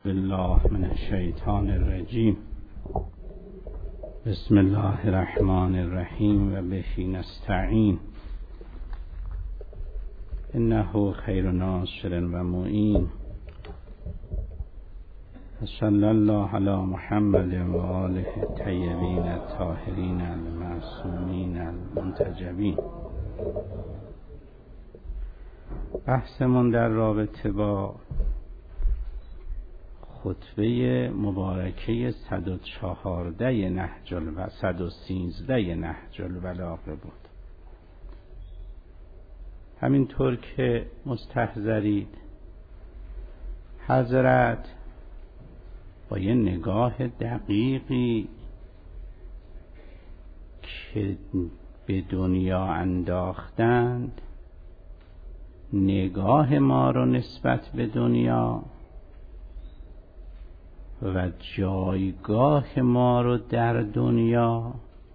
بالله من الشیطان الرجیم. بسم الله الرحمن الرحیم و به نستعین. انه خیر ناصر و معین. صلی الله علی محمد و آله الطیبین الطاهرین المعصومین المنتجبین. بحثمون در رابطه با خطبه مبارکه 114 نهج و 113 نهج البلاغه بود. همینطور که مستحضرید، حضرت با یه نگاه دقیقی که به دنیا انداختند، نگاه ما رو نسبت به دنیا و جایگاه ما رو در دنیا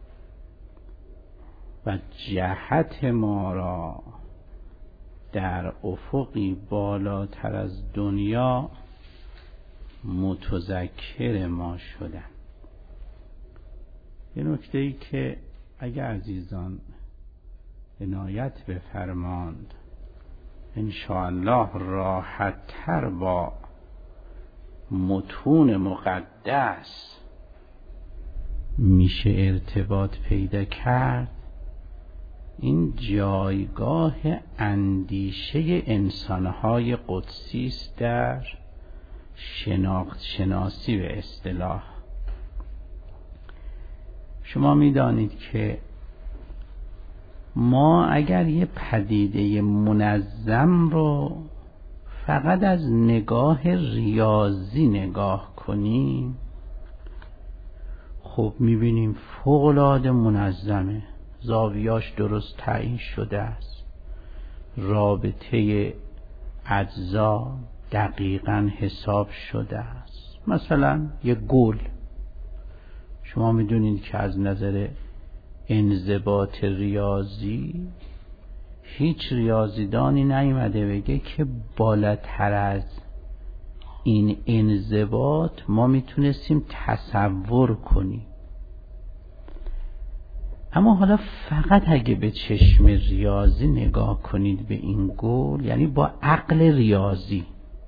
و جهت ما را در افقی بالاتر از دنیا متذکر ما شدن. یه نکته‌ای که اگر عزیزان عنایت بفرماند انشاءالله راحت تر با متون مقدس میشه ارتباط پیدا کرد، این جایگاه اندیشه انسانهای قدسی است در شناخت شناسی به اصطلاح. شما میدانید که ما اگر یه پدیده منظم رو فقط از نگاه ریاضی نگاه کنیم، خب میبینیم فوق‌العاده منظمه، زاویاش درست تعیین شده است، رابطه اجزا دقیقاً حساب شده است. مثلا یه گل، شما میدونید که از نظر انضباط ریاضی هیچ ریاضیدانی نیامده بگه که بالاتر از این انضباط ما میتونستیم تصور کنیم. اما حالا فقط اگه به چشم ریاضی نگاه کنید به این گل، یعنی با عقل ریاضی،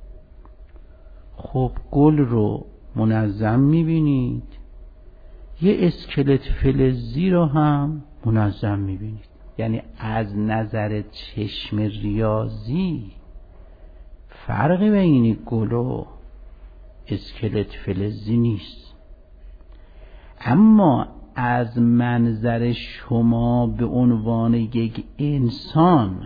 خب گل رو منظم میبینید، یه اسکلت فلزی رو هم منظم میبینید. یعنی از نظر چشم ریاضی فرقی بین گل و اسکلت فلزی نیست. اما از منظر شما به عنوان یک انسان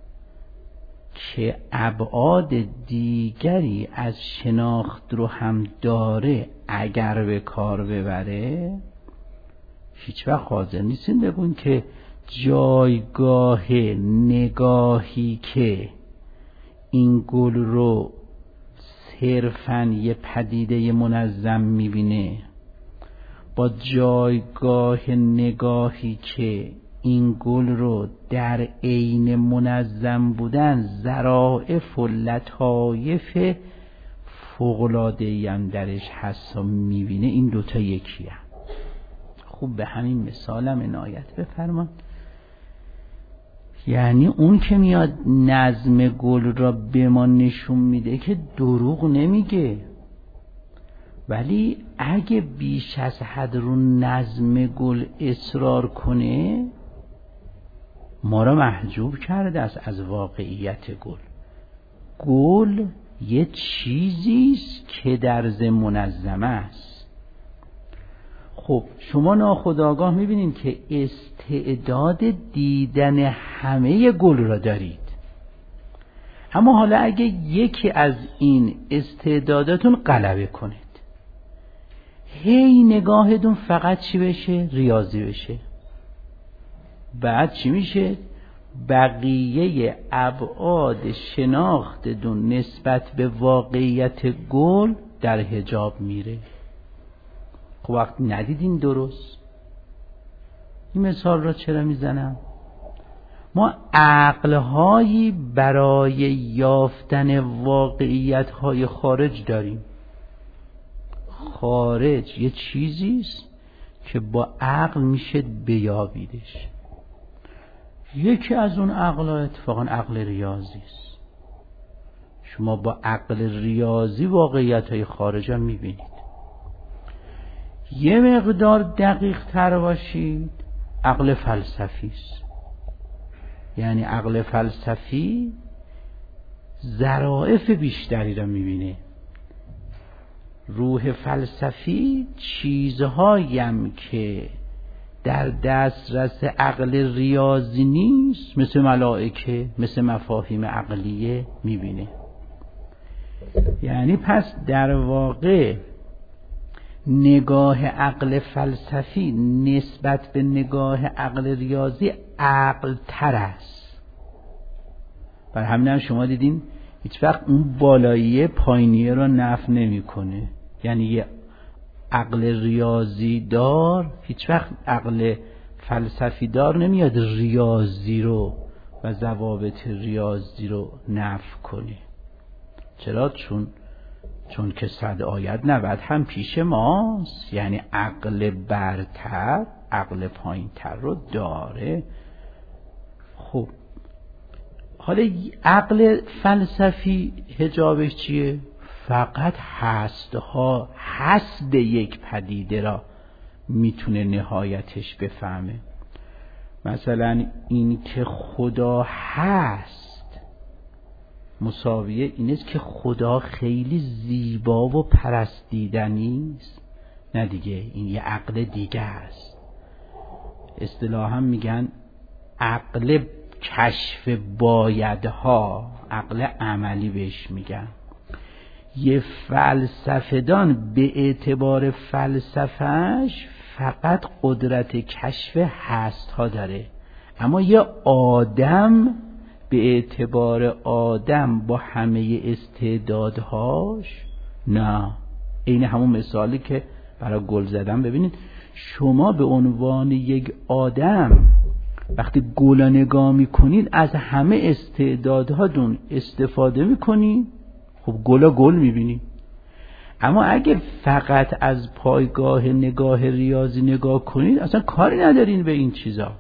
که ابعاد دیگری از شناخت رو هم داره، اگر به کار ببره، هیچ وقت حاضر نیستین بگون که جایگاه نگاهی که این گل رو صرفاً یه پدیده منظم میبینه با جایگاه نگاهی که این گل رو در عین منظم بودن ظرافت و لطایف فوق‌العاده‌ای هم درش هست و میبینه، این دوتا یکیه. خوب به همین مثالم عنایت بفرمان. یعنی اون که میاد نظم گل را به ما نشون میده که دروغ نمیگه، ولی اگه بیش از حد رو نظم گل اصرار کنه ما را محجوب کرده است از واقعیت گل. گل یه چیزیست که در ذهن منظمه است. خب شما ناخودآگاه میبینید که استعداد دیدن همه گل را دارید، اما حالا اگه یکی از این استعداداتون غلبه کنید، هی نگاهتون فقط چی بشه؟ ریاضی بشه، بعد چی میشه؟ بقیه ابعاد شناختتون نسبت به واقعیت گل در حجاب میره. خب وقت ندیدین درست. این مثال را چرا میزنم؟ ما عقلهایی برای یافتن واقعیت‌های خارج داریم. خارج یه چیزیست که با عقل میشه بیابیدش. یکی از اون عقل اتفاقا عقل ریاضی است. شما با عقل ریاضی واقعیت‌های خارج هم میبینید. یه مقدار دقیق تر باشید، عقل فلسفی است. یعنی عقل فلسفی ظرافت بیشتری را میبینه. روح فلسفی چیزهایم که در دسترس عقل ریاضی نیست، مثل ملائکه، مثل مفاهیم عقلیه میبینه. یعنی پس در واقع نگاه عقل فلسفی نسبت به نگاه عقل ریاضی عقل تر است. برای همین هم شما دیدین هیچ وقت اون بالاییه پایینیه رو نفی نمی‌کنه. یعنی یه عقل ریاضی دار هیچ وقت عقل فلسفی دار نمیاد ریاضی رو و ضوابط ریاضی رو نفی کنه. چرا؟ چون که 100 آیت 90 هم پیش ماست. یعنی عقل برتر عقل پایینتر رو داره. خب حالا عقل فلسفی حجابش چیه؟ فقط هست یک پدیده را میتونه نهایتش بفهمه. مثلا این که خدا هست مساویه این است که خدا خیلی زیبا و پرستیدنی است. نه دیگه، این یه عقل دیگه است. اصطلاحاً میگن عقل کشف بایدها، عقل عملی بهش میگن. یه فلسفه‌دان به اعتبار فلسفهش فقط قدرت کشف هست ها داره، اما یه آدم به اعتبار آدم با همه استعدادهاش نه. این همون مثالی که برای گل زدن، ببینید شما به عنوان یک آدم وقتی گل نگاه میکنید از همه استعدادهاتون استفاده میکنید، خب گل میبینید. اما اگه فقط از پایگاه نگاه ریاضی نگاه کنید اصلا کاری ندارین به این چیزا.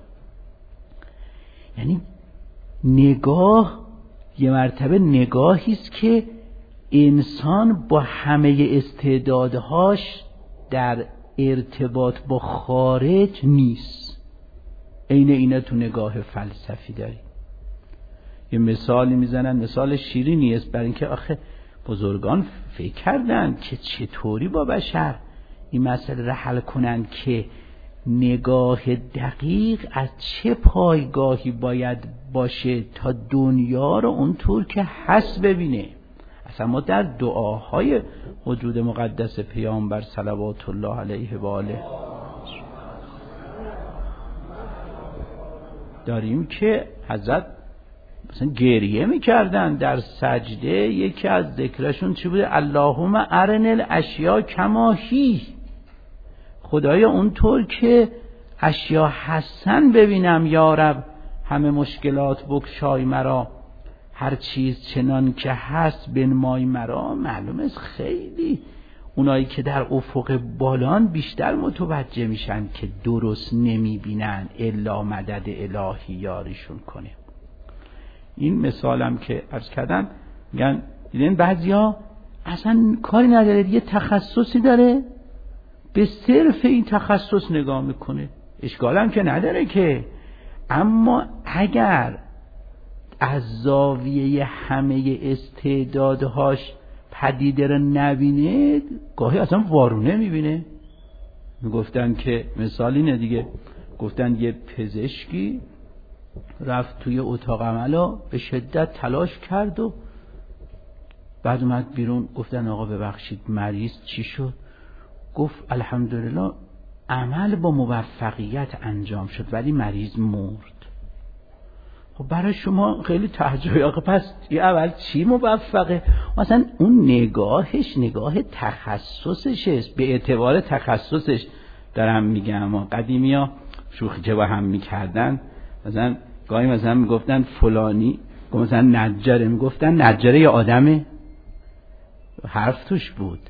یعنی نگاه یه مرتبه نگاهی است که انسان با همه استعدادهاش در ارتباط با خارج نیست. اینه تو نگاه فلسفی داریم. یه مثالی میزنن، مثال شیرینی است، برای اینکه آخه بزرگان فکر کردن که چطوری با بشر این مسئله را حل کنن که نگاه دقیق از چه پایگاهی باید باشه تا دنیا رو اونطور که هست ببینه. اصلا ما در دعاهای وجود مقدس پیامبر صلوات الله علیه و آله داریم که حضرت مثلا گریه میکردن در سجده. یکی از ذکرشون چی بوده؟ اللهم ارنی الاشیاء کما هی، خدایا اونطور که اشیا هستن ببینم یا رب، همه مشکلات بگشای مرا، هر چیز چنان که هست بنمای مرا. معلومه است خیلی اونایی که در افق بالان بیشتر متوجه میشن که درست نمیبینن الا مدد الهی یاریشون کنه. این مثالم که عرض کردم، میگن دیدین بعضیا اصلا کاری نداره، یه تخصصی داره به صرف این تخصص نگاه میکنه، اشکال هم که نداره که. اما اگر از زاویه همه استعدادهاش پدیده رو نبینه، گاهی اصلا وارونه میبینه. میگفتن که مثال اینه دیگه، گفتن یه پزشکی رفت توی اتاق عمل به شدت تلاش کرد و بعد اومد بیرون. گفتن آقا ببخشید مریض چی شد؟ گفت الحمدلله عمل با موفقیت انجام شد ولی مریض مرد. خب برای شما خیلی تعجبی، آقا پس یه اول چی موفقه؟ مثلا اون نگاهش نگاه تخصصش است، به اعتبار تخصصش دارم میگم. قدیمی ها شوخی که با هم میکردن، مثلا گاهی مثلا میگفتن فلانی مثلا نجاره، میگفتن نجاره یا آدمه؟ حرف توش بود.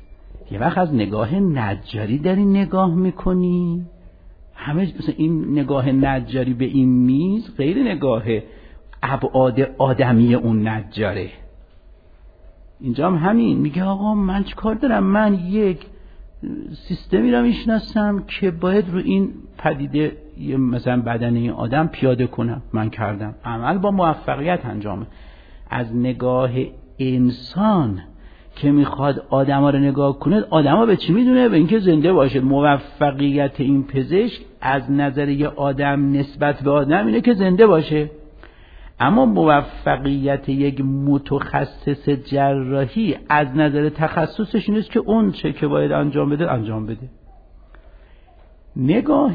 یه وقت از نگاه نجاری داری نگاه میکنی، همه مثلا این نگاه نجاری به این میز غیر نگاه ابعاد آدمی اون نجاره. اینجا هم همین میگه آقا من چه کار دارم، من یک سیستمی را میشناسم که باید رو این پدیده مثلا بدن این آدم پیاده کنم، من کردم، عمل با موفقیت انجامه. از نگاه انسان که میخواد آدما رو نگاه کنه، آدما به چی میدونه؟ به اینکه زنده باشه. موفقیت این پزشک از نظر یه آدم نسبت به آدم اینه که زنده باشه، اما موفقیت یک متخصص جراحی از نظر تخصصش اینه که اون چه که باید انجام بده انجام بده. نگاه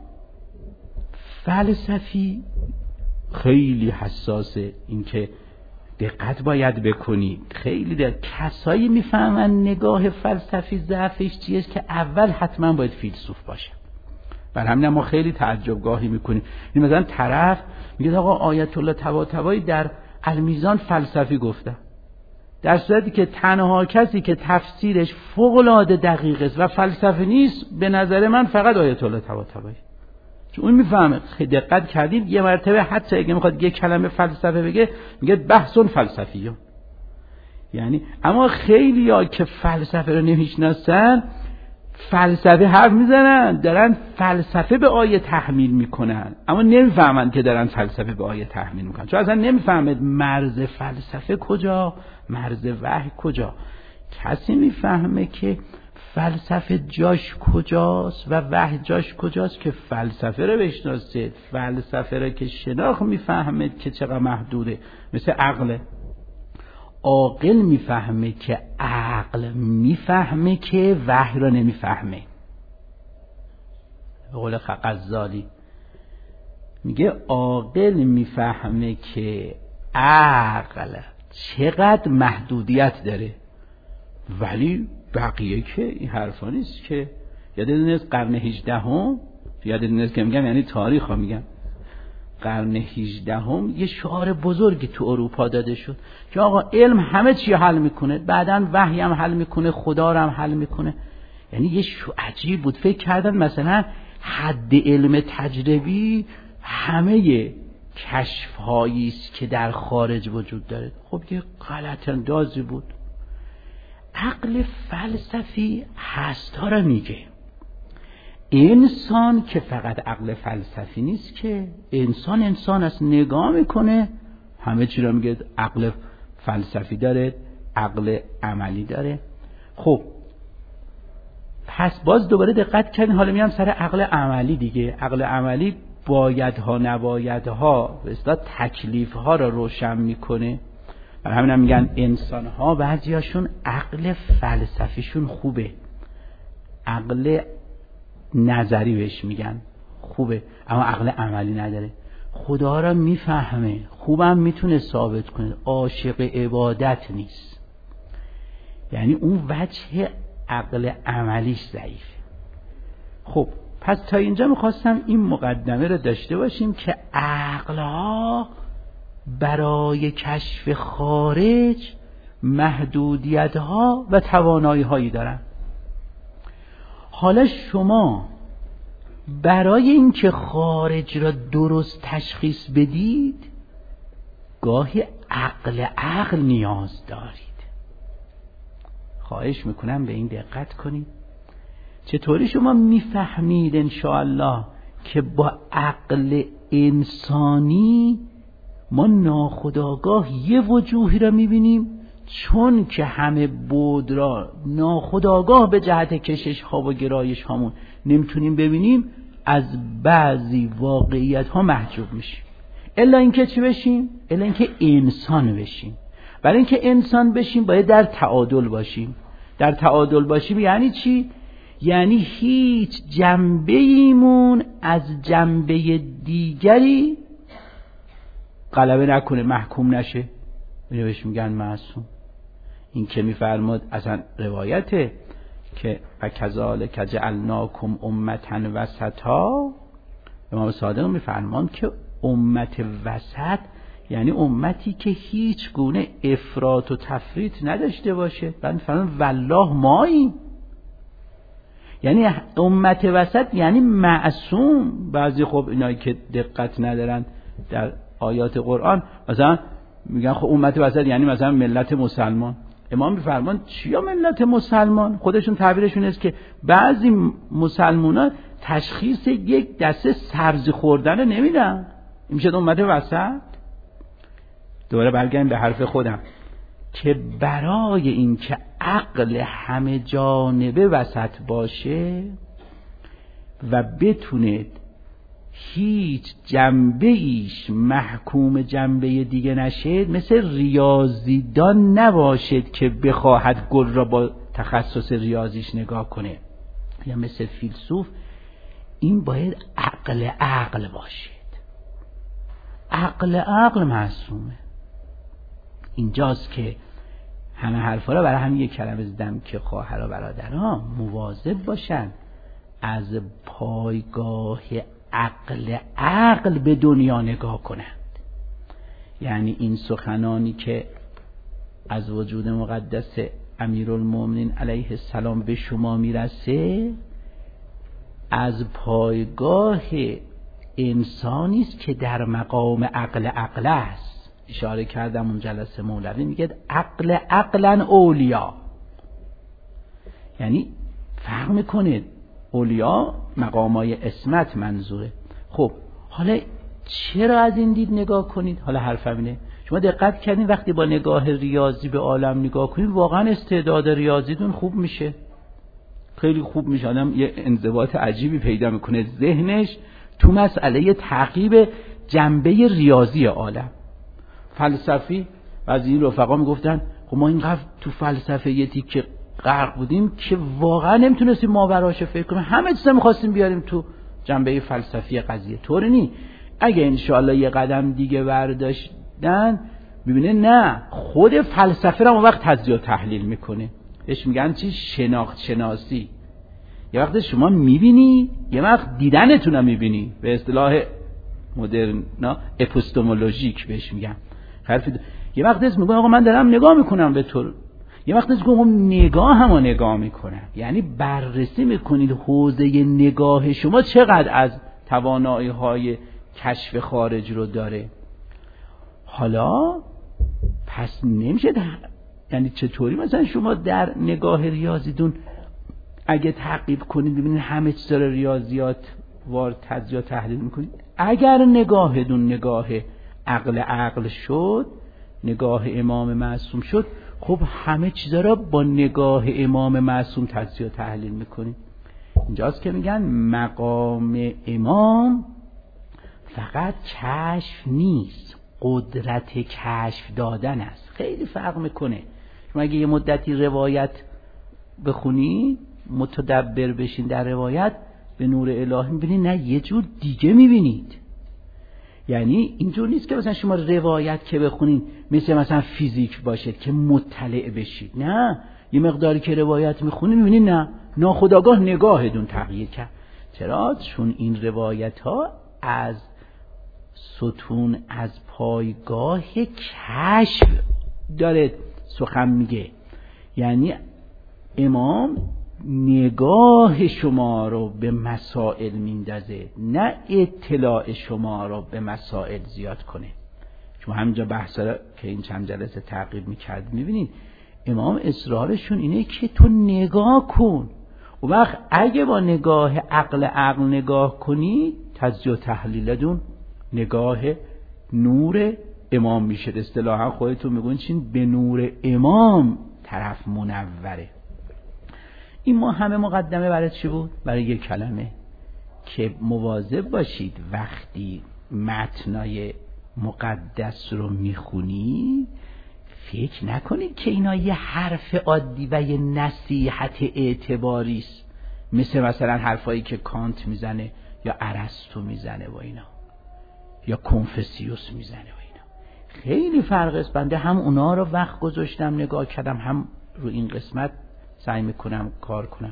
فلسفی خیلی حساسه، اینکه دقت باید بکنی. خیلی کسایی میفهمن نگاه فلسفی ضعفش چیه که اول حتما باید فیلسوف باشه. بر همین ما خیلی تعجبگاهی میکنیم. این مثلا طرف میگه آقا آیت الله طباطبایی در المیزان فلسفی گفته، در صورتی که تنها کسی که تفسیرش فوق العاده دقیق است و فلسفی نیست به نظر من فقط آیت الله طباطبایی، چون اون میفهمه. خیلی دقت کردیم یه مرتبه حتی اگه میخواد یه کلمه فلسفه بگه میگه بحثون فلسفیون. یعنی اما خیلی‌ها که فلسفه رو نمیشناسن فلسفه حرف میزنن، دارن فلسفه به آیه تحمیل میکنن، اما نمیفهمن که دارن فلسفه به آیه تحمیل میکنن، چون اصلا نمیفهمد مرز فلسفه کجا، مرز وحی کجا. کسی میفهمه که فلسفه جاش کجاست و وحی جاش کجاست که فلسفه رو بشناسه. فلسفه رو که شناخت میفهمه که چقدر محدوده، مثل عقله. عاقل میفهمه که عقل میفهمه که وحی رو نمیفهمه. به قول غزالی میگه عاقل میفهمه که عقل چقدر محدودیت داره، ولی بقیه که این حرفا نیست که. یادتونه از قرن 18 یادتونه که میگم یعنی تاریخ ها میگم، قرن 18 یه شعار بزرگی تو اروپا داده شد که آقا علم همه چی حل میکنه، بعداً وحی هم حل میکنه، خدا رو هم حل میکنه. یعنی یه عجیب بود، فکر کردن مثلا حد علم تجربی همه کشف هایی است که در خارج وجود داره. خب یه غلط اندازی بود. عقل فلسفی هستا رو میگه. انسان که فقط عقل فلسفی نیست که، انسان است، نگاه میکنه همه چی رو میگه. عقل فلسفی داره، عقل عملی داره. خب پس باز دوباره دقت کنید، حالا میام سر عقل عملی دیگه. عقل عملی بایدها نبایدها به اصطلاح تکلیفها رو روشن میکنه. برای همین هم میگن انسان ها بعضیاشون عقل فلسفیشون خوبه، عقل نظری بهش میگن خوبه، اما عقل عملی نداره. خدا را میفهمه، خوبم میتونه ثابت کنه، عاشق عبادت نیست. یعنی اون وجه عقل عملیش ضعیفه. خب پس تا اینجا میخواستم این مقدمه رو داشته باشیم که عقلها برای کشف خارج محدودیت‌ها و توانایی‌هایی دارن. حالا شما برای اینکه خارج را درست تشخیص بدید گاهی عقل نیاز دارید. خواهش میکنم به این دقت کنید. چطوری شما میفهمید انشاءالله که با عقل انسانی ما ناخودآگاه یه وجوهی را میبینیم، چون که همه بود را ناخودآگاه به جهت کشش ها و گرایش هامون نمیتونیم ببینیم، از بعضی واقعیت ها محجوب میشیم. الا اینکه چی بشیم؟ الا اینکه انسان بشیم. برای اینکه انسان بشیم باید در تعادل باشیم. در تعادل باشیم یعنی چی؟ یعنی هیچ جنبه ایمون از جنبه دیگری غلبه نکنه، محکوم نشه. اینو بهش میگن معصوم. این که میفرماد اصلا روایته که فکذالک جعلناکم امة وسطا، امام صادق میفرمان که امت وسط یعنی امتی که هیچ گونه افراط و تفریط نداشته باشه. بعد میفرمان والله مایی، یعنی امت وسط یعنی معصوم. بعضی خب اینایی که دقت ندارن در آیات قرآن مثلا میگن خب امت وسط یعنی مثلا ملت مسلمان. امام میفرمان چیا ملت مسلمان؟ خودشون تعبیرشون است که بعضی مسلمان‌ها تشخیص یک دسته سبزی خوردن نمیدن، این میشه امت وسط. دوباره برگردیم به حرف خودم که برای این که عقل همه جانبه وسط باشه و بتونه هیچ جنبه ایش محکوم جنبه دیگه نشه، مثل ریاضیدان نباشد که بخواهد گل را با تخصص ریاضیش نگاه کنه، یا مثل فیلسوف. این باید عقل باشد. عقل معصومه. اینجاست که همه حرفا را برای همین یک کلمه زدم که خواهر و برادرها مواظب باشن از پایگاه عقل به دنیا نگاه کنند. یعنی این سخنانی که از وجود مقدس امیرالمومنین علیه السلام به شما میرسه از پایگاه انسانی است که در مقام عقل است. اشاره کردم اون جلسه مولوی میگه عقلا اولیا، یعنی فرق میکنه اولیا مقامای عصمت منظوره. خب حالا چرا از این دید نگاه کنید؟ حالا حرفم اینه، شما دقت کردین وقتی با نگاه ریاضی به عالم نگاه کنید واقعا استعداد ریاضیتون خوب میشه، خیلی خوب میشه. آدم یه انضباط عجیبی پیدا میکنه ذهنش تو مسئله تعقیب جنبه ریاضی عالم. فلسفی از این رفقا میگفتن خب ما اینقدر تو فلسفه یه تیکه غرق بودیم که واقعا نمیتونستیم ماوراش فکر کنیم، همه چیزا میخواستیم بیاریم تو جنبه فلسفی قضیه. طوری نی. اگه انشاءالله یه قدم دیگه برداشتن ببینه نه، خود فلسفه رو اون وقت تجزیه و تحلیل میکنه. بهش میگن چی؟ شناخت شناسی. یه وقت شما میبینی، یه وقت دیدنتون رو میبینی، به اصطلاح مدرن اپیستمولوژیک بهش میگن. یه وقت از میگن آقا من دارم نگاه میکنم به تو، یه وقت از میگن نگاه همو نگاه میکنم. یعنی بررسی میکنید حوزه نگاه شما چقدر از توانایی های کشف خارج رو داره. حالا پس نمیشه یعنی چطوری مثلا شما در نگاه ریاضیتون اگه تعقیب کنید ببینید همه چیز رو ریاضیات وارد تجزیه تحلیل میکنید. اگر نگاهتون نگاه عقل شد، نگاه امام معصوم شد، خب همه چیزا را با نگاه امام معصوم تجزیه و تحلیل میکنید. اینجاست که میگن مقام امام فقط کشف نیست، قدرت کشف دادن است. خیلی فرق میکنه. شما اگه یه مدتی روایت بخونی، متدبر بشین در روایت، به نور الهی میبینید نه یه جور دیگه میبینید. یعنی اینجور نیست که مثلا شما روایت که بخونید مثلا فیزیک باشید که مطلع بشید، نه، یه مقداری که روایت میخونید میبینید نه، ناخودآگاه نگاهتون تغییر کرد. چرا؟ چون این روایت ها از ستون از پایگاه کشف داره سخن میگه. یعنی امام نگاه شما رو به مسائل میندازه، نه اطلاع شما رو به مسائل زیاد کنه. شما همینجا بحثا رو که این چند جلسه تعقیب میکرد میبینید امام اصرارشون اینه که تو نگاه کن. و وقت اگه با نگاه عقل نگاه کنی، تجزیه و تحلیلتون نگاه نور امام میشه. اصطلاحا خودتون میگن چین به نور امام طرف منوره. این ما همه مقدمه برای چی بود؟ برای یک کلمه که مواظب باشید وقتی متنای مقدس رو میخونی فکر نکنید که اینا یه حرف عادی و یه نصیحت اعتباری است، مثلا حرفایی که کانت میزنه یا ارسطو میزنه و اینا، یا کنفوسیوس میزنه و اینا. خیلی فرق است. بنده هم اونا رو وقت گذاشتم نگاه کردم، هم رو این قسمت سعی میکنم کار کنم.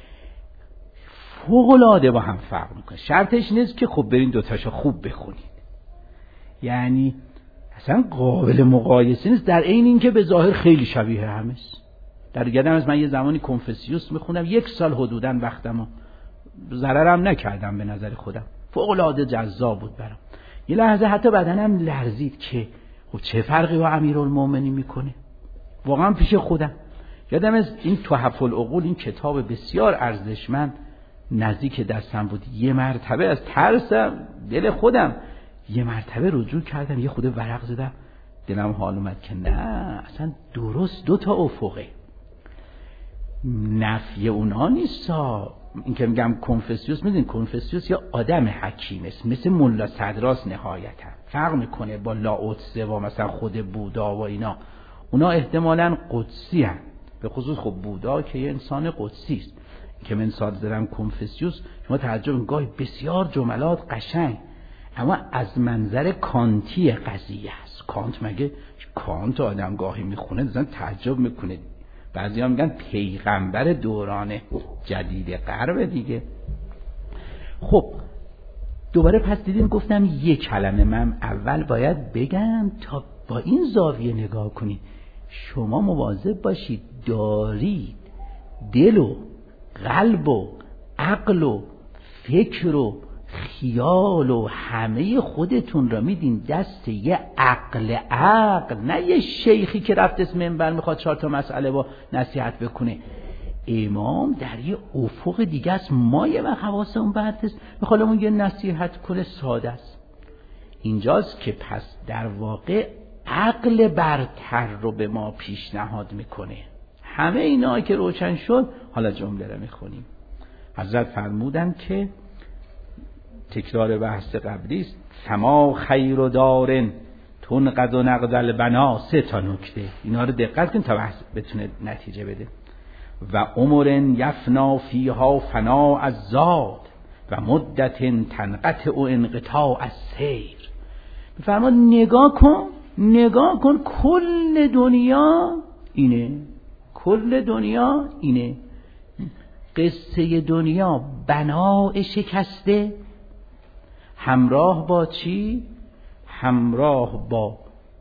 فوق‌العاده با هم فرق میکنه. شرطش نیست که خب برین دوتاشو خوب بخونید، یعنی اصلا قابل مقایسه نیست، در عین اینکه به ظاهر خیلی شبیه هم است، در یادم از من یه زمانی کنفوسیوس میخونم، 1 سال حدوداً وقتمو ضررم نکردم به نظر خودم، فوق العاده جذاب بود برام. یه لحظه حتی بدنم لرزید که خب چه فرقی با امیرالمومنین میکنه واقعا پیش خودم. یادم از این تحف العقول، این کتاب بسیار ارزشمند نزدیک دستم بود، یه مرتبه از ترسم دل خودم یه مرتبه رجوع کردم، یه خود ورق زدم، دلم حال اومد که نه اصلا درست 2 تا افقه. نفی اونا نیستا. این که میگم کنفوسیوس، میدونین کنفوسیوس یا آدم حکیم است مثل ملا صدراست، نهایتا فرق میکنه با لاوتسه و مثلا خود بودا و اینا. اونا احتمالاً قدسی هن، به خصوص خب بودا که یه انسان قدسی است. که من سال دارم کنفوسیوس، شما تعجب می‌کنید بسیار جملات قشنگ، اما از منظر کانتی قضیه است. کانت مگه کانت آدم گاهی میخونه مثلا تعجب میکنه، بعضیا میگن پیغمبر دوران جدید غرب دیگه. خب دوباره پس دیدیم گفتم یک کلمه من اول باید بگم تا با این زاویه نگاه کنید. شما مواظب باشید دارید دل و قلب و عقل و فکر و خیال و همه خودتون را میدین دست یه عقل، نه یه شیخی که رفت اسم منبر میخواد 4 تا مسئله با نصیحت بکنه. امام در یه افق دیگه است، ما یه وقت حواسمون برتست میخواد اون یه نصیحت کنه ساده است. اینجاست که پس در واقع عقل برتر رو به ما پیشنهاد میکنه. همه اینا که روشن شد، حالا جمله رو میخونیم. حضرت فرمودن که تکرار بحث قبلی است، سما خیر و دارن تنقض و نقض البنا. 3 تا نکته، اینا رو دقت کن تا بحث بتونه نتیجه بده. و عمر یفنا فیها فنا از زاد و مدت تنقطع و انقطاع از سیر. بفرما نگاه کن کل دنیا اینه. قصه دنیا بنای شکسته، همراه با چی؟ همراه با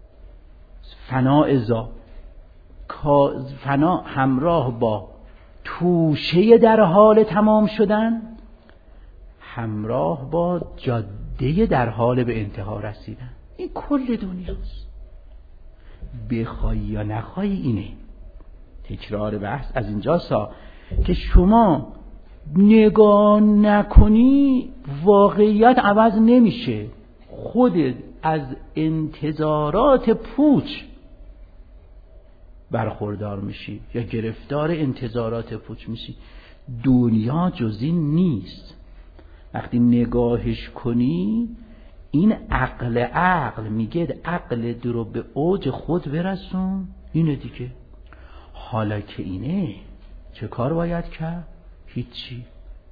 فنا، همراه با توشه در حال تمام شدن، همراه با جاده در حال به انتها رسیدن. این کل دنیاست، بخوای یا نخوای اینه. تکرار بحث از اینجاستا که شما نگاه نکنی واقعیت عوض نمیشه، خودت از انتظارات پوچ برخوردار میشی یا گرفتار انتظارات پوچ میشی. دنیا جز این نیست. وقتی نگاهش کنی، این عقل میگه عقل رو به اوج خود برسون. اینه دیگه. حالا که اینه چه کار باید کرد؟ هیچی.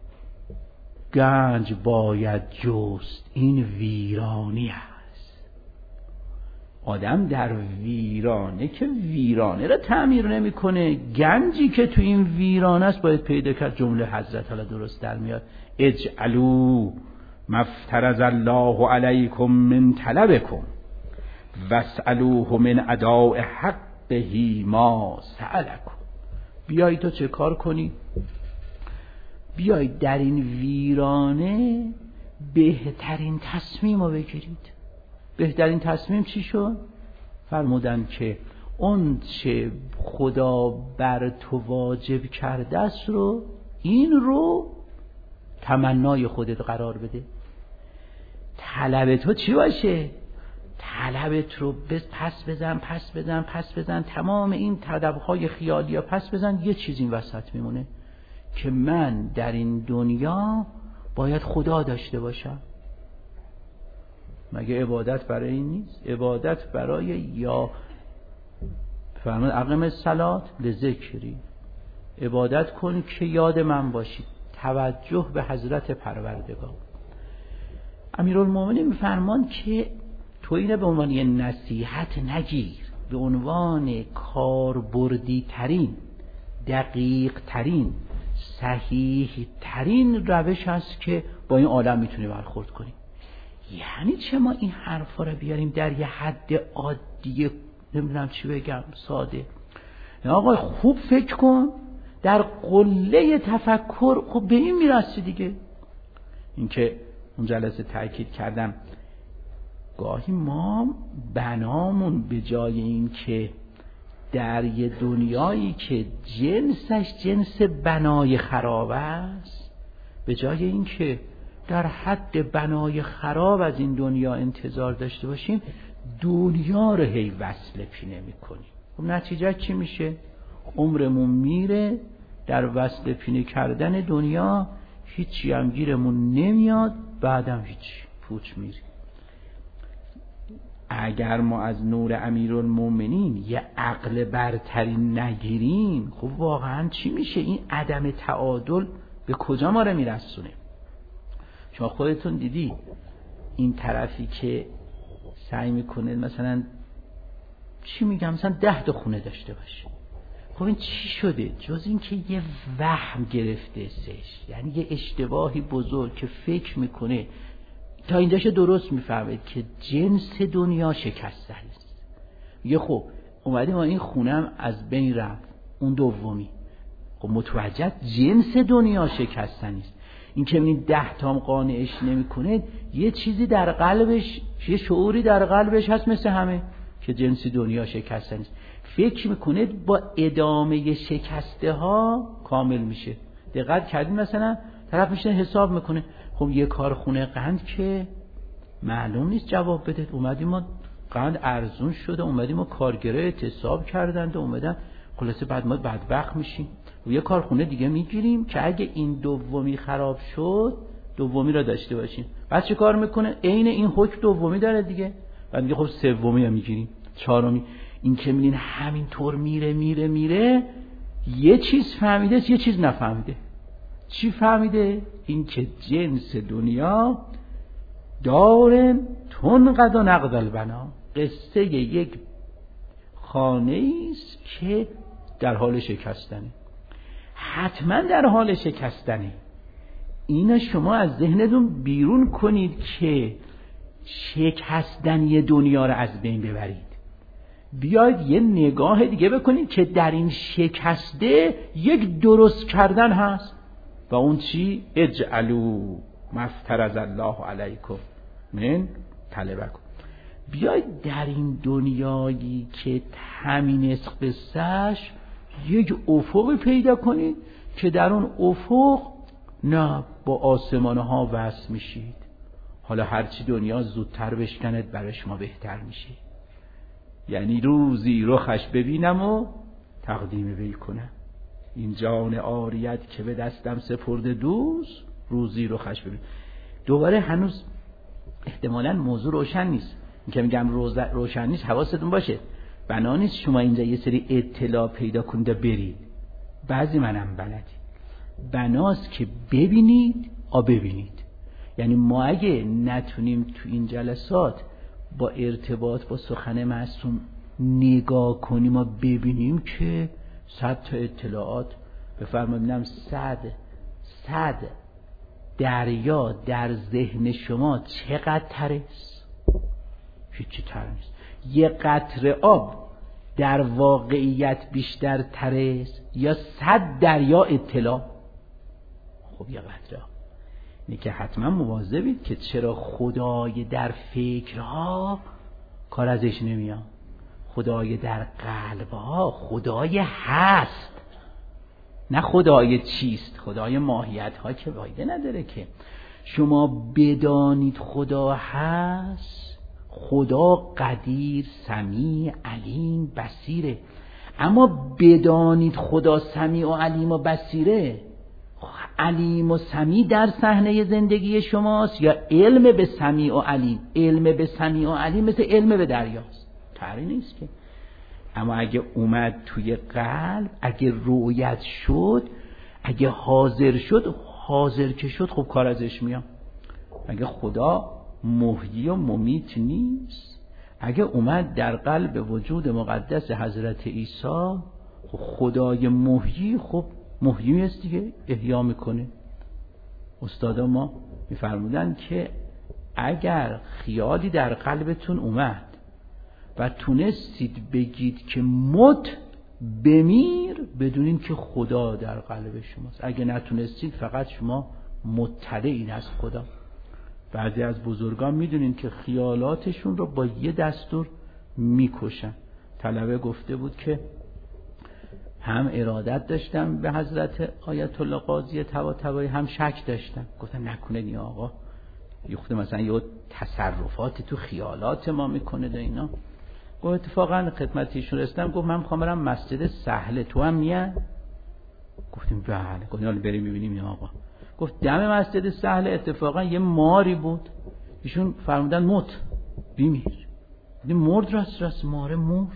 گنج باید جست، این ویرانی است. آدم در ویرانه که ویرانه را تعمیر نمیکنه، گنجی که تو این ویرانه است باید پیدا کرد. جمله حضرت حالا درست در میاد، اجعلوا مفترض الله علیکم من طلبکم واسألوه من اداء حقه ما سألکم. بیایی تو چه کار کنی؟ بیایی در این ویرانه بهترین تصمیم رو بگیرید. بهترین تصمیم چی شد؟ فرمودن که اون چه خدا بر تو واجب کرده است رو، این رو تمنای خودت قرار بده. طلب تو چی باشه؟ طلبت رو پس بزن، تمام این طلبهای خیالی ها پس بزن. یه چیز این وسط میمونه که من در این دنیا باید خدا داشته باشم. مگه عبادت برای این نیست؟ عبادت برای یا فرمان اقم الصلات لذکری، عبادت کن که یاد من باشی، توجه به حضرت پروردگار. امیرالمومنین میفرمان که تو اینه به عنوان یه نصیحت نگیر، به عنوان کاربردی ترین، دقیق ترین، صحیح ترین روش هست که با این عالم میتونی برخورد کنی. یعنی چه ما این حرفا رو بیاریم در یه حد عادی، نمیدونم چی بگم، ساده، آقا خوب فکر کن، در قله تفکر خب به این میرسی دیگه. این که اون جلسه تاکید کردم گاهی ما بنامون به جای این که در یه دنیایی که جنسش جنس بنای خراب است، به جای این که در حد بنای خراب از این دنیا انتظار داشته باشیم، دنیا رو هی وصله پینه میکنیم. خب نتیجه چی میشه؟ عمرمون میره در وصله پینه کردن دنیا، هیچی هم گیرمون نمیاد، بعدم هیچی پوچ میری. اگر ما از نور امیرالمومنین یه عقل برتری نگیریم، خب واقعا چی میشه؟ این عدم تعادل به کجا ما رو میرسونه؟ شما خودتون دیدی این طرفی که سعی میکنه مثلا چی میگم مثلا 10 تا خونه داشته باشه، خب این چی شده؟ جز این که یه وهم گرفته سش، یعنی یه اشتباهی بزرگ که فکر میکنه تا اینجاش درست میفهمه که جنس دنیا شکستنی است. میگه خب اومده ما این خونم از بین رفت، اون دومی، خب متوجه جنس دنیا شکستنی است. این که این 10 تا قانعش نمیکنه، یه چیزی در قلبش، یه شعوری در قلبش هست مثل همه که جنس دنیا شکستنی است. فکر میکنه با ادامه شکسته ها کامل میشه. دقت کردین مثلا طرف میشه حساب میکنه، خب یه کارخونه قند که معلوم نیست جواب بده، اومدیم ما قند ارزون شده، اومدیم ما کارگره اعتصاب کردند و اومدن، خلاصه بعد ما بدبخت میشیم و یه کارخونه دیگه میگیریم که اگه این دومی خراب شد دومی را داشته باشیم. بعد چه کار میکنه؟ عین این حکم دومی داره دیگه، بعد میگه خب سومی هم میگیریم، چهارمی. این که میبینین همینطور میره یه چیز فهمیده، یه چیز نفهمیده. چی فهمیده؟ این که جنس دنیا دارن تنقض و نقض البنا، قصه یک خانه است که در حال شکستنه، حتما در حال شکستنه. اینا شما از ذهنتون بیرون کنید که شکستنی دنیا رو از بین ببرید. بیاید یه نگاه دیگه بکنید که در این شکسته یک درست کردن هست. و اون چی؟ اجعلوا ما افترض الله علیکم من طلبکم. بیاید در این دنیایی که همین است قصهش یک افق پیدا کنید که در اون افق نه با آسمان ها وصل میشید. حالا هرچی دنیا زودتر بشکند برای شما بهتر میشه. یعنی روزی رخش ببینم و تقدیم وی کنم. این جان عاریت که به دستم سپرده دوست، روزی رخش ببین. دوباره هنوز احتمالاً موضوع روشن نیست. این که میگم روشن نیست، حواستون باشه. بنا نیست شما اینجا یه سری اطلاع پیدا کنید و برید. بعضی منم بلدی. بناست که ببینید ببینید. یعنی ما اگه نتونیم تو این جلسات با ارتباط با سخن معصوم نگاه کنیم و ببینیم که 100 تا اطلاعات بفرمایید 100 دریا در ذهن شما چقدر ترست؟ هیچی تر نیست. یه قطره آب در واقعیت بیشتر ترست یا 100 دریا اطلاع؟ خب یه قطره آب. اینه که حتما مواظبید که چرا خدای در فکرها کار ازش نمیاد. خدای در قلبها خدای هست، نه خدای چیست. خدای ماهیت ها که فایده نداره که شما بدانید خدا هست. خدا قدیر، سمیع، علیم، بصیره. اما بدانید خدا سمیع و علیم و بصیره، علیم و سمیع در صحنه زندگی شماست یا علم به سمیع و علیم؟ علم به سمیع و علیم مثل علم به دریاست، طری نیست که. اما اگه اومد توی قلب، اگه رؤیت شد، اگه حاضر شد، حاضر که شد، خب کار ازش میاد. اگه خدا محیی و ممیت نیست، اگه اومد در قلب وجود مقدس حضرت عیسی، خب خدای محیی، خب محیی است دیگه، احیا میکنه. استادا ما میفرمودن که اگر خیالی در قلبتون اومد و تونستید بگید که مت بمیر بدونین که خدا در قلب شماست. اگه نتونستید فقط شما مطلعین از خدا. بعضی از بزرگان میدونین که خیالاتشون رو با یه دستور میکشن. طلبه گفته بود که هم ارادت داشتم به حضرت آیت الله قاضی طباطبایی، هم شک داشتم. گفتم نکنه این آقا یخته مثلا یه تصرفات تو خیالات ما میکنه ده اینا. گفت اتفاقا خدمت ایشون رسیدم، گفت من میخوام برم مسجد سهله، تو هم میاد؟ گفتیم بله. گفتیم حالا بریم ببینیم این آقا. گفت دم مسجد سهله اتفاقا یه ماری بود، ایشون فرمودن موت بیمیر. گفتیم مرد؟ راست ماره مرد.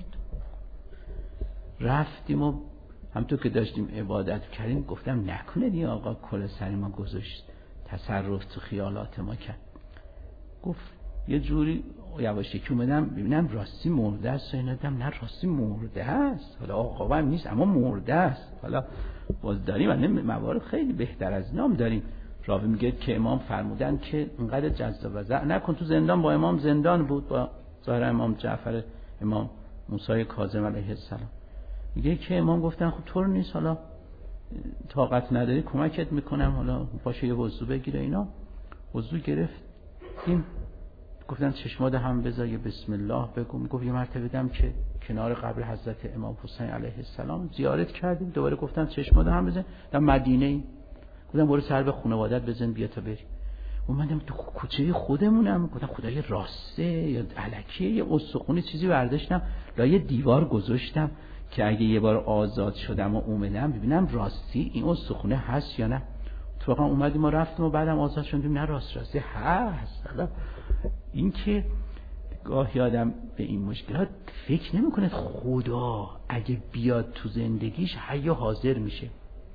رفتیم و همونطور که داشتیم عبادت کردیم گفتم نکنه این آقا کل سر ما گذاشت، تصرف تو خیالات ما کرد. گفت یه جوری یواشکی اومدم ببینم راستی مرده است و اینا، دیدم نه راستی مرده است، حالا آقا هم نیست اما مرده است. حالا باز داریم من موارد خیلی بهتر از نام داریم. راوی میگه که امام فرمودن که اینقدر جذاب و زع نکن. تو زندان با امام زندان بود، با ظاهر امام جعفر امام موسی کاظم علیه السلام. میگه که امام گفتن خب طور نیست، حالا طاقت نداری کمکت میکنم، حالا باشه یه وضو بگیره. اینا وضو گرفت، این گفتن چشمات هم بذار یه بسم الله بگو. گفت یه مرتبه دیدم که کنار قبر حضرت امام حسین علیه السلام زیارت کردیم، دوباره گفتن چشمات هم بزن. در مدینه ای گفتم برو سر به خانوادت بزن بیا تا بری. اومدم تو کوچه خودمونم، گفتم خدای راسته یا الکیه، یه استخونی چیزی برداشتم لای دیوار گذاشتم که اگه یه بار آزاد شدم و اومدم ببینم راستی این استخونه هست یا نه. اتفاقا اومدیم و رفتیم و بعدم آزاد شدیم نه راستی هست. حالا این که گاهی آدم به این مشکلات فکر نمی‌کنه خدا اگه بیاد تو زندگیش حی و حاضر میشه.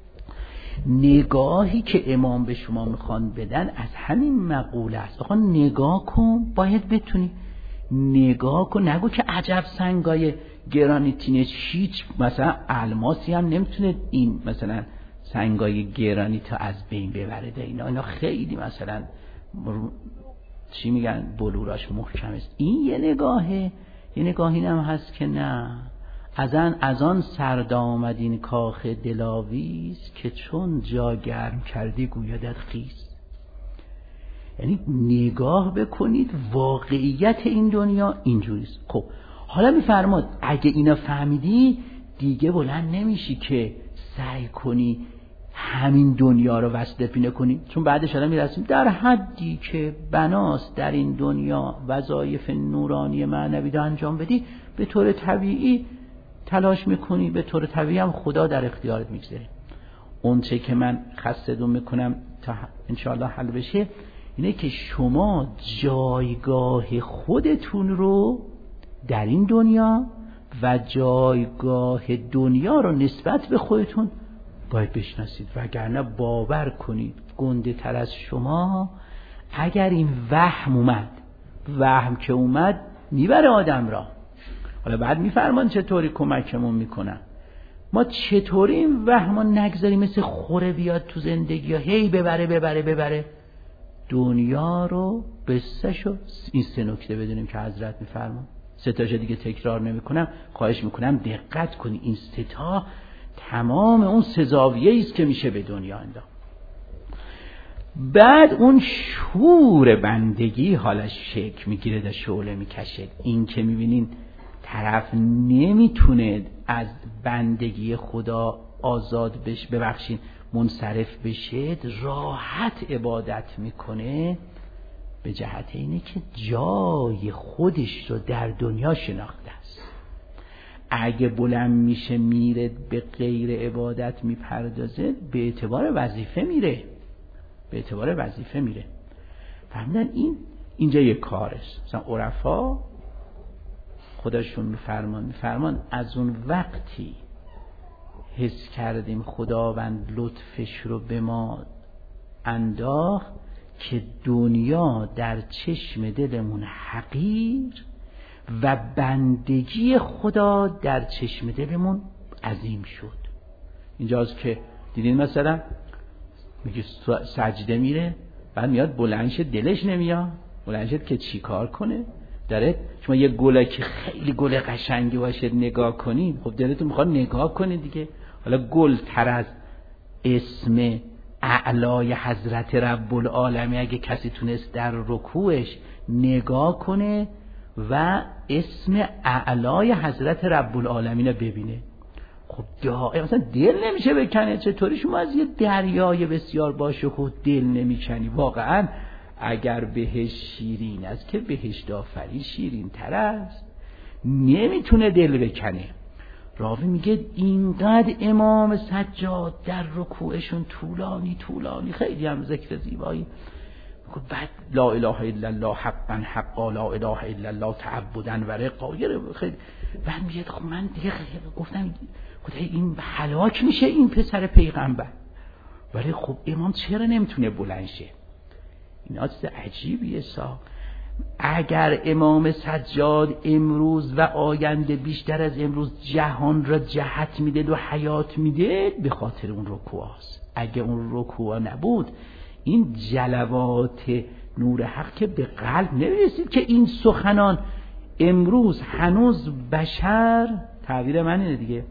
نگاهی که امام به شما میخوان بدن از همین مقوله است. آقا نگاه کن، باید بتونی نگاه کن. نگو که عجب سنگای گرانیتینه، هیچ مثلا الماسی هم نمیتونه این مثلا سنگای گرانیت از بین ببره. اینا خیلی مثلا چی میگن بلوراش محکم است. این یه نگاهه. یه نگاهی هم هست که نه از آن سرد آمد این کاخ دلاویز که چون جا گرم کردی گویدت خیز. یعنی نگاه بکنید واقعیت این دنیا اینجوریست. خب حالا میفرماد اگه اینا فهمیدی دیگه بلند نمیشی که سعی کنی همین دنیا رو وسط پینه کنی، چون بعدش الان میرسیم در حدی که بناست در این دنیا وظایف نورانی معنوی رو انجام بدی، به طور طبیعی تلاش میکنی، به طور طبیعی هم خدا در اختیارت میگذاره. اون چه که من خستدون میکنم تا انشاءالله حل بشه اینه که شما جایگاه خودتون رو در این دنیا و جایگاه دنیا رو نسبت به خودتون باید بشناسید، وگرنه باور کنید گنده تر از شما اگر این وهم که اومد میبره آدم را. حالا بعد میفرمان چطوری کمکمون میکنن، ما چطوری این وهمو نگذاریم مثل خوره بیاد تو زندگی ها هی ببره دنیا رو بسشو. این 3 نکته بدونیم که حضرت میفرمان، 3 تاشو دیگه تکرار نمیکنم، خواهش میکنم دقت کنی. این 3 تا تمام اون 3 زاویه‌ای است که میشه به دنیا انداخت. بعد اون شور بندگی حالش شکل میگیره، در شعله میکشه. این که میبینین طرف نمیتونه از بندگی خدا آزاد بشه، ببخشید منصرف بشه، راحت عبادت میکنه، به جهت اینه که جای خودش رو در دنیا شناخته است. اگه بلند میشه میره به غیر عبادت میپردازه، به اعتبار وظیفه میره. فهمیدن اینجا یه کارش. مثلا عرفا خودشون میفرمان از اون وقتی حس کردیم خداوند لطفش رو به ما انداخت که دنیا در چشم دلمون حقیر و بندگی خدا در چشم دلمون عظیم شد. اینجاست که دیدین مثلا میگه سجده میره، بعد میاد بلندش دلش نمیاد، بلندش که چی کار کنه، داره شما یه گله که خیلی گل قشنگی باشه نگاه کنید، خب دلتون میخواد نگاه کنید دیگه. حالا گل تر از اسم اعلای حضرت رب العالمین اگه کسی تونست در رکوعش نگاه کنه و اسم اعلای حضرت رب العالمین رو ببینه، خب مثلا دل نمیشه بکنه؟ چطوری شما از یه دریای بسیار باشکوه دل نمیکنی؟ واقعا اگر بهش شیرین است که بهشت آفرین شیرین تر است، نمیتونه دل بکنه. راوی میگه اینقدر امام سجاد در رکوعشون طولانی خیلی هم ذکر زیبایی، بعد لا اله الا الله حقا حقا لا اله الا الله تعبدا و رقا، خیلی بعد میگه خب من دیگه گفتم خدای این هلاک میشه این پسر پیغمبر، ولی خب امام چرا نمیتونه بلند شه؟ اینا چیز عجیبیه. اگر امام سجاد امروز و آینده بیشتر از امروز جهان را جهت میده و حیات میده، به خاطر اون رکوع است. اگه اون رکوع نبود این جلوات نور حق که به قلب نمیرسید که این سخنان امروز هنوز بشر، تعبیر من اینه دیگه،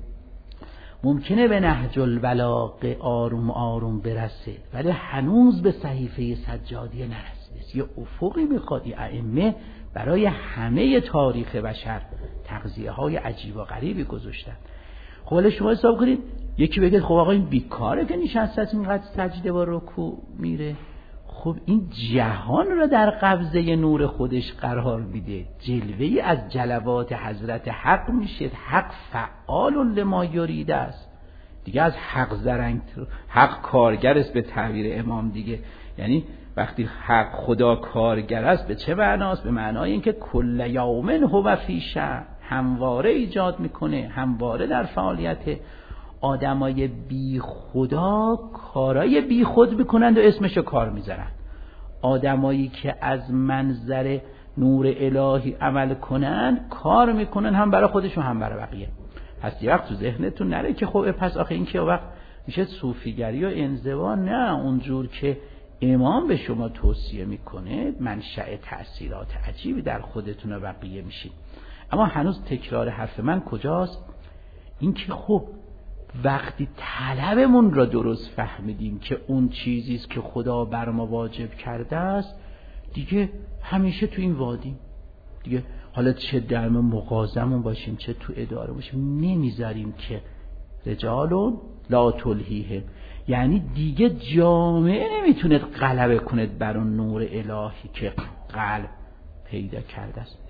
ممکنه به نهج البلاغه آروم آروم برسه ولی هنوز به صحیفه سجادیه نرسیده. یه افقی میخواد ائمه برای همه تاریخ بشر تغذیه های عجیب و غریبی گذاشتن. خب ولی شما حساب کنید یکی بگه خب آقا این بیکاره که نشسته است اینقدر سجده و رکوع میره، خب این جهان را در قبضه نور خودش قرار میده، جلوه‌ای از جلوات حضرت حق میشه. حق فعال لما یرید است دیگه، از حق زرنگ، حق کارگر است به تعبیر امام دیگه. یعنی وقتی حق خدا کارگر است به چه معناست؟ به معنای اینکه کل یوم هو فی شأن، همواره ایجاد میکنه، همواره در فعالیت. آدمای بی خدا کارای بی خود میکنند و اسمشو کار میذارن. آدمایی که از منظر نور الهی عمل کنند کار میکنن، هم برای خودشون هم برای بقیه. پس یه وقت تو ذهنتون نره که خب پس آخه این که وقت میشه صوفیگری و انزوا. نه، اونجور که امام به شما توصیه میکنه منشأ تأثیرات عجیبی در خودتون و بقیه میشین. اما هنوز تکرار حرف من کجاست؟ این که خب وقتی طلبمون را درست فهمیدیم که اون چیزیست که خدا بر ما واجب کرده است، دیگه همیشه تو این وادیم دیگه، حالا چه در مغازمون باشیم چه تو اداره باشیم، نمیذاریم که رجالون لا تلهیهم، یعنی دیگه جامعه نمیتونه غلبه کنه بر اون نور الهی که قلب پیدا کرده است.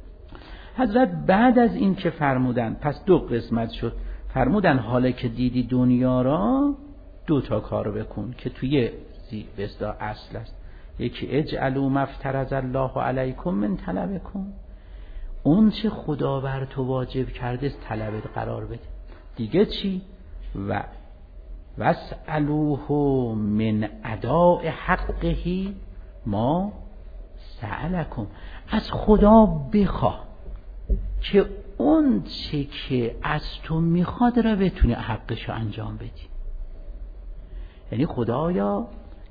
حضرت بعد از این که فرمودن، پس دو قسمت شد، فرمودن حالا که دیدی دنیا را دو تا کارو بکن که توی بسدا اصل است. یکی اجعلوا ما افترض الله علیکم من طلبکم، اون چه خدا بر تو واجب کرده است طلبت قرار بده. دیگه چی؟ و واسألوه من اداء حقه ما سألکم، از خدا بخواه که اون چه که از تو میخواد را بتونی حقشو انجام بدی. یعنی خدایا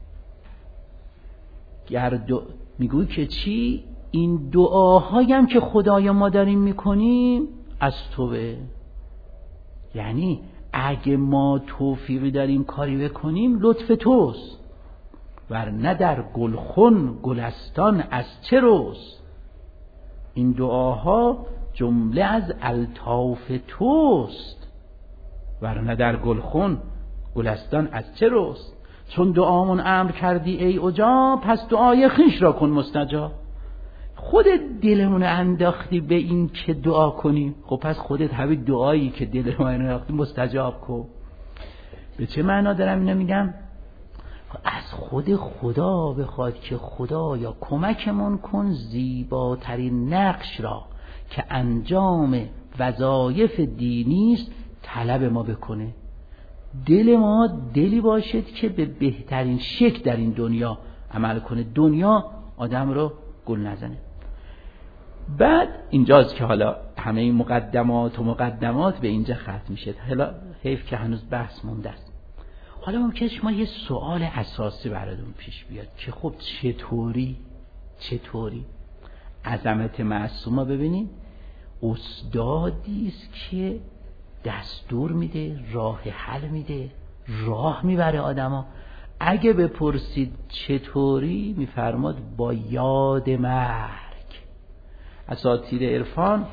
میگوی که چی؟ این دعاهایم که خدایا ما داریم میکنیم از توه، یعنی اگه ما توفیقی داریم کاری بکنیم لطف توست، ورنه در گلخن گلستان از چه روز. این دعاها جمله از الطاف توست، ورنه در گلخن گلستان از چه روز. چون دعامون امر کردی ای اجا، پس دعای خویش را کن مستجاب. خودت دلمون انداختی به این که دعا کنیم، خب پس خودت همین دعایی که دلمون انداختی مستجاب کن. به چه معنا دارم اینو میگم؟ از خود خدا بخواد که خدایا کمکمون کن زیباترین نقش را که انجام وظایف دینی است طلب ما بکنه. دل ما دلی باشد که به بهترین شکل در این دنیا عمل کنه، دنیا آدم رو گل نزنه. بعد اینجاست که حالا همه این مقدمات به اینجا ختم میشه. حالا حیف که هنوز بحث مونده است. حالا ممکنه شما یه سوال اساسی براتون پیش بیاد که خب چطوری عظمت معصومه ببینید استادی است که دستور میده، راه حل میده، راه میبره آدما. اگه بپرسید چطوری، میفرماد با یاد مرگ. اساطیر عرفان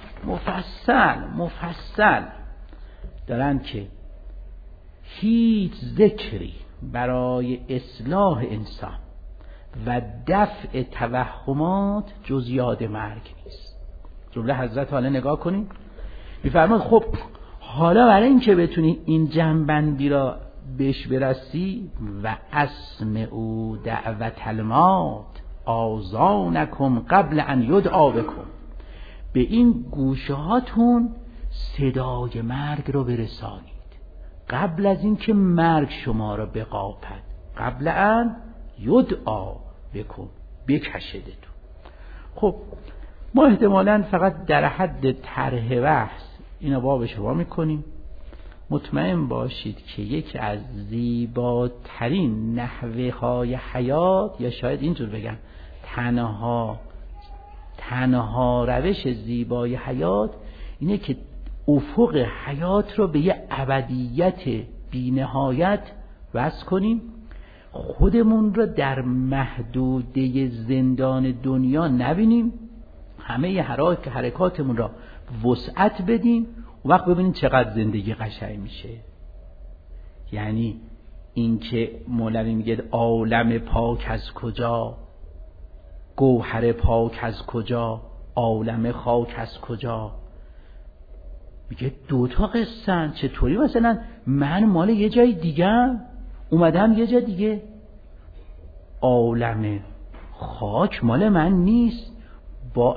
مفصل دارن که هیچ ذکری برای اصلاح انسان و دفع توهمات جز یاد مرگ نیست. جمله حضرت حالا نگاه کنید، میفرماد خب حالا برای این که بتونی این جنبندی را بهش برسی و اسمعوا دعوت الموت آذانکم قبل ان یدعا بکم، به این گوشه هاتون صدای مرگ رو برسانید قبل از این که مرگ شما رو بقاپد، قبل ان یدعا بکن، بکشدتون. خب ما احتمالاً فقط در حد طرح بحث اینا باب شما میکنیم. مطمئن باشید که یکی از زیباترین نحوه های حیات، یا شاید اینجور بگم تنها روش زیبای حیات اینه که افق حیات رو به یه ابدیت بی نهایت وصل کنیم، خودمون رو در محدوده زندان دنیا نبینیم، همه حرکاتمون را وسعت بدیم، و وقت ببینید چقدر زندگی قشنگ میشه. یعنی این که مولوی میگه عالم پاک از کجا، گوهر پاک از کجا، عالم خاک از کجا، میگه دوتا قصه‌ن. چطوری مثلا من مال یه جای دیگه اومدم یه جای دیگه، عالم خاک مال من نیست، با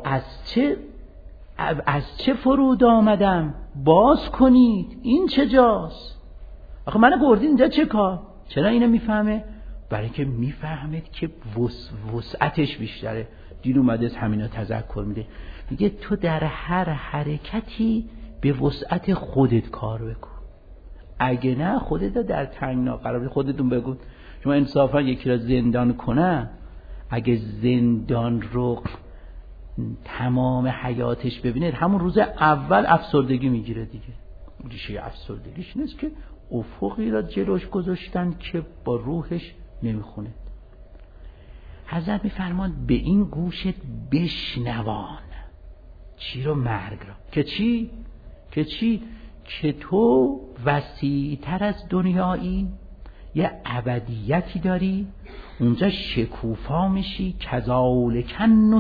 از چه فرود آمدم، باز کنید این چه جاست، آخه منو بردید اینجا چه کار؟ چرا اینو میفهمه؟ برای اینکه میفهمید که وسعتش بیشتره. دین اومده از همینا تذکر میده، میگه تو در هر حرکتی به وسعت خودت کار بکن، اگه نه خودت در تنگنا قرار بدی. خودتون بگو شما انصافا یکی را زندان کنه، اگه زندان رو تمام حیاتش ببینید همون روز اول افسردگی میگیره دیگه. ریشه افسردگیش نیست که افقی را جلوش گذاشتن که با روحش نمیخونه. حضرت میفرمان به این گوشت بشنوان. چی رو؟ مرگ را. که چی؟ که تو وسیع‌تر از دنیایی، یه ابدیتی داری، اونجا شکوفا میشی. کذالک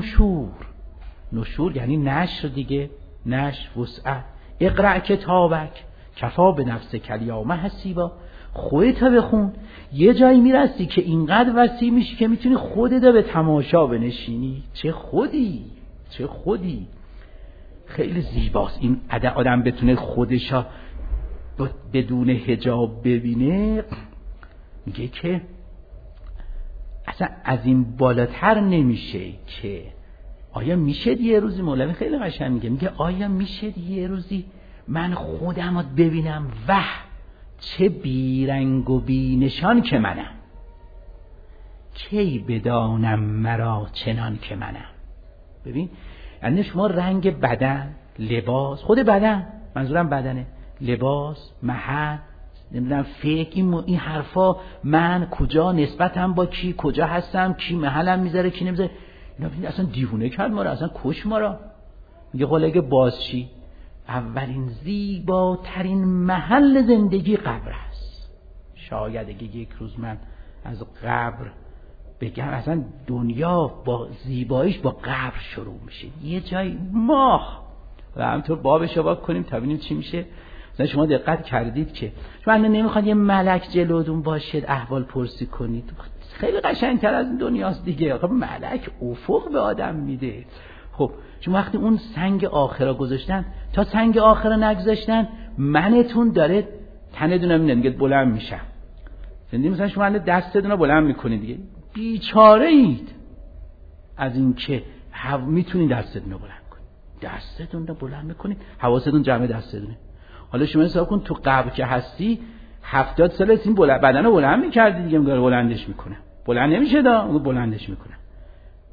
نشور یعنی نشر دیگه، نشر، وسعت. اقرأ کتابک کفا به نفسک الیوم حسیبا. خودت بخون، یه جایی میرسی که اینقدر وسیع میشی که میتونی خودت به تماشا بنشینی. چه خودی. خیلی زیباست این آدم بتونه خودشا بدون حجاب ببینه. میگه که اصلا از این بالاتر نمیشه که آیا میشه یه روزی، مولوی خیلی قشنگ میگه آیا میشه یه روزی من خودم رو ببینم چه بیرنگ و بینشان که منم، کی بدانم مرا چنان که منم. ببین یعنی شما رنگ بدن، لباس، خود بدن، منظورم بدنه، لباس، محل، نمیدونم فکر، این حرفا، من کجا نسبتم با کی، کجا هستم، کی محلم میذاره کی نمیذاره، اینا اصلا دیوونه کرد ما را، اصلا کش ما را. میگه قولگه بازچی؟ اولین زیباترین محل زندگی قبر است. شاید اگه یک روز من از قبر بگم، اصلا دنیا با زیباییش با قبر شروع میشه. یه جای ماه و همطور بابشو باید کنیم تا ببینیم چی میشه. مثلا شما دقت کردید که شما نمیخواد یه ملک جلودون باشه احوال پرسی کنید؟ خیلی قشنگتر از این دنیاست دیگه. آخه ملک افق به آدم میده. خب شما وقتی اون سنگ آخرا گذاشتن، تا سنگ آخرا نگذاشتن، منتون داره تنتون میگه بلند میشم. زندگی مثلا شما دستتون رو بلند میکنید دیگه، بیچاره اید از این که میتونید دستتون رو بلند کنید. دستتون رو بلند میکنید، حواستون جمع دستتونه. حالا شما حساب کن تو قبر که هستی 70 سال این بدن رو بلند میکردی دیگه، میگه بلندش میکنه، بلند نمیشه بلندش میکنه.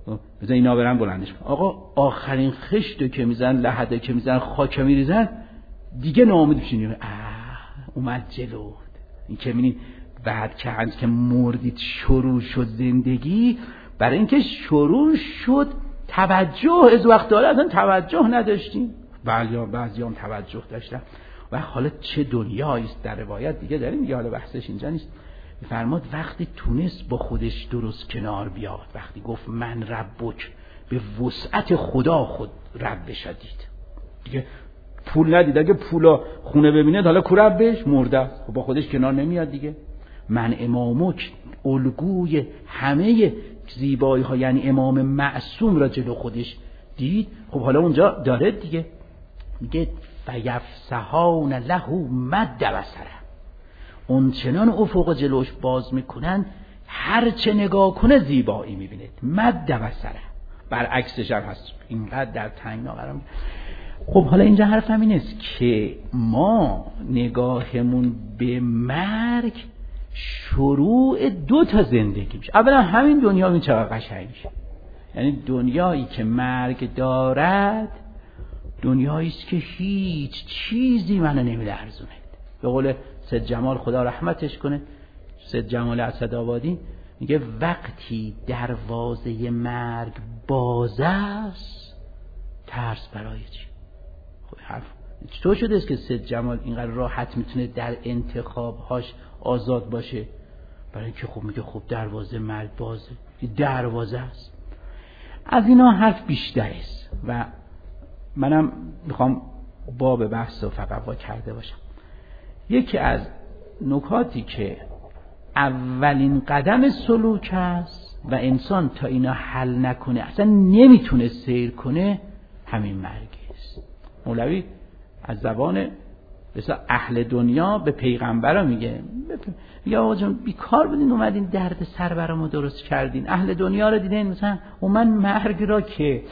بذار اینا برن بلندش کن. آقا آخرین خشتو که میزن، لحده که میزن، خاک میریزن، دیگه ناامید میشین. اومد جلو. این که میبینید بعد که مردید شروع شد زندگی، برای اینکه شروع شد توجه از وقت داره اصلا توجه نداشتیم. بعضی هم توجه داشتن. و حالا چه دنیایی است در روایت دیگه داریم میگه، حالا بحثش اینجا نیست. میفرماد وقتی تونست با خودش درست کنار بیاد، وقتی گفت من ربک، به وسعت خدا خود رب شدید، دیگه پول ندید. اگه پولا خونه ببینه حالا کو ربش مرده، خب با خودش کنار نمیاد دیگه. من امامک، الگوی همه زیبایی ها، یعنی امام معصوم را جلو خودش دید. خب حالا اونجا داره دیگه، میگه فیفسحان له مد بصره، اون چنان افق جلوش باز میکنن هر چه نگاه کنه زیبایی میبینه. مد بصره برعکسش هم هست، اینقدر در تنگنا قرار میگه. خب حالا اینجا حرف همین است که ما نگاهمون به مرگ شروع 2 تا زندگی میشه. اولا همین دنیا این چقدر قشنگ میشه، یعنی دنیایی که مرگ دارد دنیایی است که هیچ چیزی منو نمیلرزونه. به قول سید جمال خدا رحمتش کنه، سید جمال اسدآبادی میگه وقتی دروازه مرگ باز است ترس برای چی؟ خب حرف چطور شده است که سید جمال اینقدر راحت میتونه در انتخابهاش آزاد باشه؟ برای اینکه خب میگه خب دروازه مرگ بازه، دروازه است. از اینا حرف بیشتر است و منم میخوام باب بحث رو فقط با کرده باشم. یکی از نکاتی که اولین قدم سلوک است و انسان تا اینا حل نکنه اصلا نمیتونه سیر کنه، همین مرگ است. مولوی از زبان مثلا اهل دنیا به پیغمبر میگه آقا جان بیکار بودین اومدین درد سر برامو درست کردین، اهل دنیا رو دیدین مثلا من مرگ را که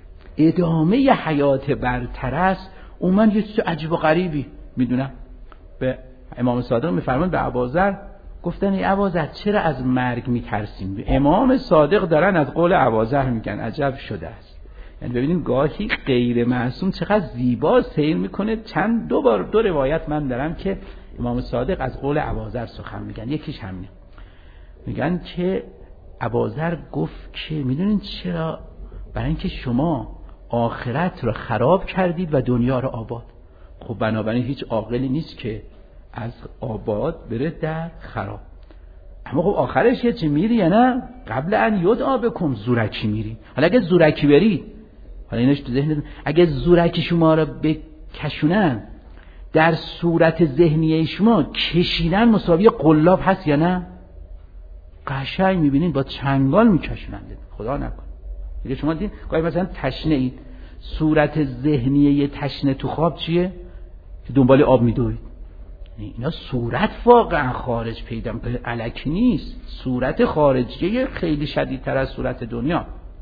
ادامه حیات برتر است من یه چیز عجیب و غریبی میدونم. به امام صادق میفرمان به ابوذر گفتن ای ابوذر چرا از مرگ میترسیم؟ امام صادق دارن از قول ابوذر میگن عجب شده است. یعنی ببینیم گاهی غیر معصوم چقدر زیبا سیر میکنه. دو روایت من دارم که امام صادق از قول ابوذر سخن میگن. یکیش همینه، میگن که ابوذر گفت که میدونین چرا؟ برای اینکه شما آخرت رو خراب کردید و دنیا رو آباد. خب بنابراین هیچ عاقلی نیست که از آباد بره در خراب. اما خب آخرش یه چی میری یا نه؟ قبل ان یدعا بکم زورکی میری. حالا اگه زورکی برید، حالا اینش تو ذهنتون، اگه زورکی شما رو بکشونن در صورت ذهنی شما کشیدن مساوی قلاب هست یا نه؟ قشنگ میبینین با چنگال میکشونن. خدا نکنه دیگه شما دیدین گاهی مثلا تشنه اید، صورت ذهنی یه تشنه تو خواب چیه؟ که دنبال آب میدوید. اینا صورت واقعا خارج پیدا میکنه، الکی نیست، صورت خارجیه خیلی شدیدتر از صورت دنیا.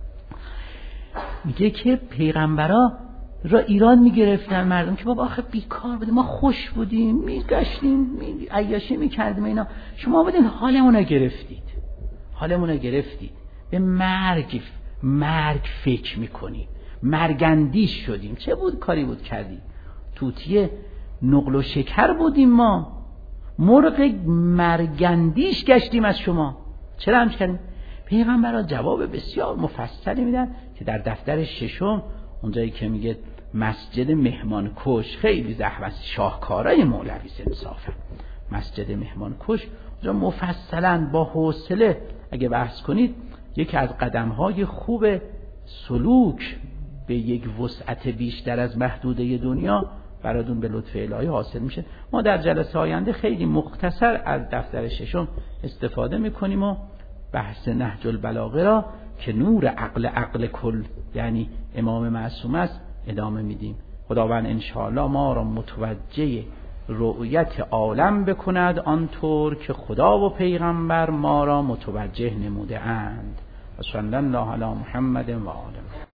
میگه که پیغمبرا را ایران میگرفتن مردم که بابا آخه بیکار بودیم، ما خوش بودیم، میگشتیم، عیاشی میکردیم اینا، شما بودین حالمون رو گرفتید، به مرگ فکر میکنیم، مرگندیش شدیم. چه بود کاری بود کردیم؟ توتی نقل و شکر بودیم ما، مرغ مرگندیش گشتیم از شما، چرا همش کردیم؟ پیغمبرها جواب بسیار مفصلی میدن که در دفتر 6 اونجایی که میگه مسجد مهمان کش، خیلی زحمت شاهکارای مولوی انصافا، مسجد مهمان کش اونجا مفصلا با حوصله اگه بحث کنید یکی از قدم‌های خوب سلوک به یک وسعت بیشتر از محدوده دنیا براتون به لطف الهی حاصل میشه. ما در جلسه آینده خیلی مختصر از دفتر 6 استفاده میکنیم و بحث نهج البلاغه را که نور عقل کل یعنی امام معصوم است ادامه میدیم. خداوند انشاءالله ما را متوجه رؤیت عالم بکند آنطور که خدا و پیغمبر ما را متوجه نموده اند. و صلی الله علی محمد و آله.